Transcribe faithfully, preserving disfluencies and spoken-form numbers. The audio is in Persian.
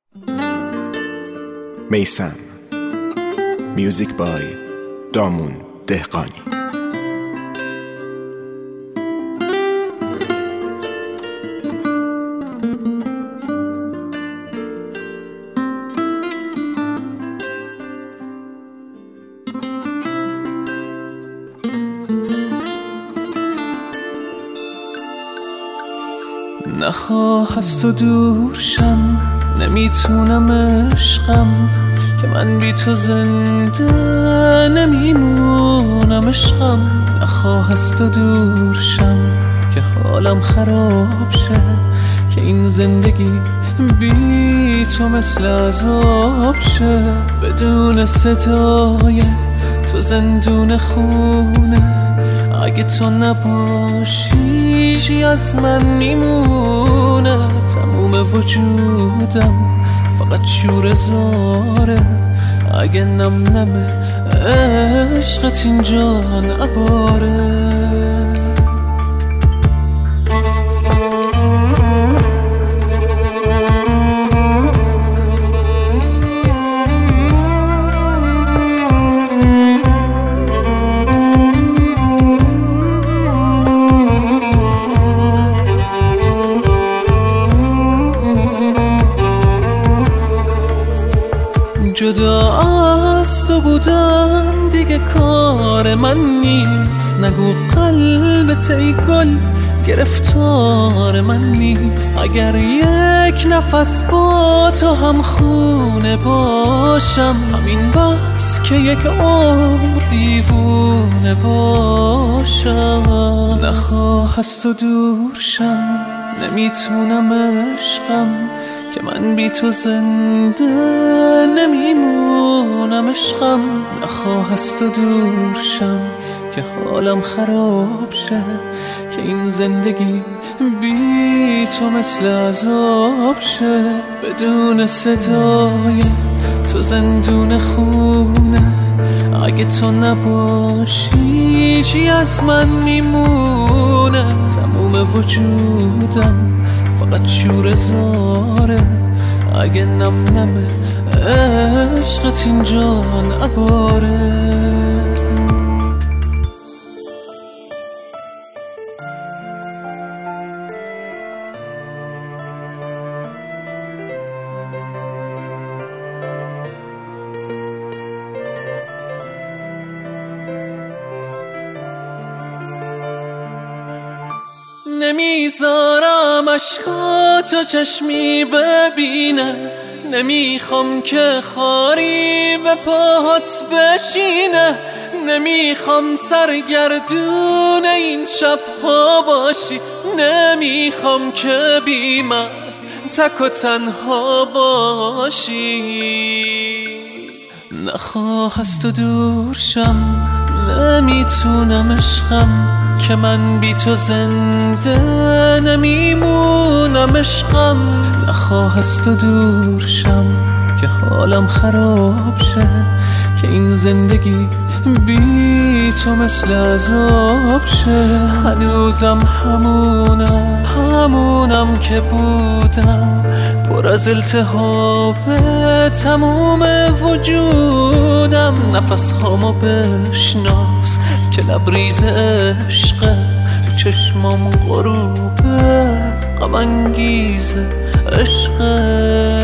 میثم. میوزیک بای دامون دهقانی. نخواه از تو دور شم، نمیتونم عشقم که من بی تو زنده نمیمونم عشقم. نخواه از تو دور شم که حالم خراب شه، که این زندگی بی تو مثل عذاب شه. بدون صدای تو زندون خونه، اگه تو نباشی چی از من میمونه؟ تموم وجودم فقط شور زاره، اگه نم نم عشقت اینجا نباره. جدا از تو بودن دیگه کار من نیست، نگو قلبت ای گل گرفتار من نیست. اگر یک نفس با تو هم خونه باشم، همین بس که یک عمر دیوونه باشم. نخواه از تو دور شم، نمیتونم عشقم که من بی تو زنده نمیمونم عشقم. نخواه از تو دور شم که حالم خراب شه، که این زندگی بی تو مثل عذاب شه. بدون صدای تو زندون خونه، اگه تو نباشی چی از من میمونه؟ تموم وجودم فقط شور زاره، اگه نم نم عشقت اینجا نباره. نمیذارم اشکاتو چشمی ببینه، نمیخوام که خاری به پاهات بشینه. نمیخوام سرگردون این شبها باشی، نمیخوام که بی من تک و تنها باشی. نخواه از تو دور شم، نمیتونم عشقم که من بی تو زنده نمیمونم عشقم. نخواه از تو دور شم که حالم خراب شه، که این زندگی بی تو مثل عذاب شه. هنوزم همونم همونم که بودم، پر از التهاب تموم وجودم. نفس هامو بشناس که لبریز عشقه، تو چشمام غروبه غم انگیز عشقه.